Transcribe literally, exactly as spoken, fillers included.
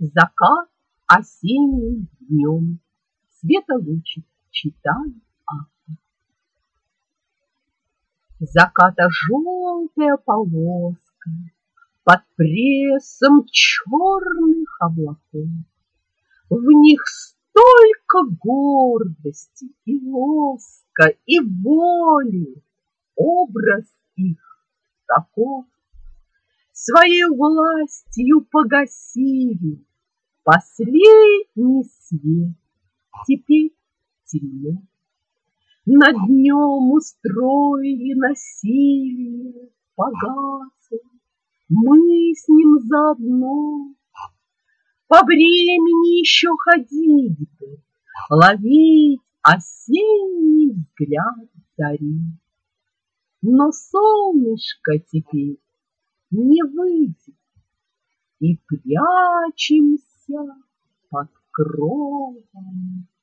Закат осенним днем, светолучик читает автор. Заката желтая полоска под прессом черных облаков. В них столько гордости и лоска, и воли, образ их таков. Своей властью погасили последний свет, теперь темно. Над днем устроили насилие, погасло, мы с ним заодно. По времени еще ходить бы, ловить осенний взгляд зари. Но солнышко теперь не выйдет, и прячемся под кровом